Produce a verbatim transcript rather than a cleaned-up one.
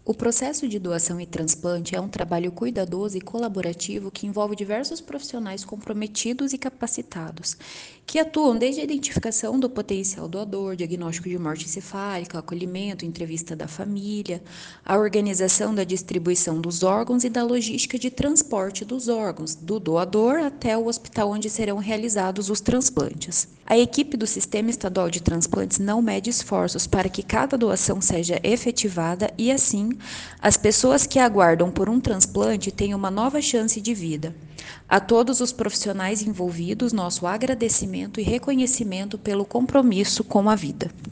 O processo de doação e transplante é um trabalho cuidadoso e colaborativo que envolve diversos profissionais comprometidos e capacitados, que atuam desde a identificação do potencial doador, diagnóstico de morte encefálica, acolhimento, entrevista da família, a organização da distribuição dos órgãos e da logística de transporte dos órgãos, do doador até o hospital onde serão realizados os transplantes. A equipe do Sistema Estadual de Transplantes não mede esforços para que cada doação seja efetivada e, assim, as pessoas que aguardam por um transplante tenham uma nova chance de vida. A todos os profissionais envolvidos, nosso agradecimento e reconhecimento pelo compromisso com a vida.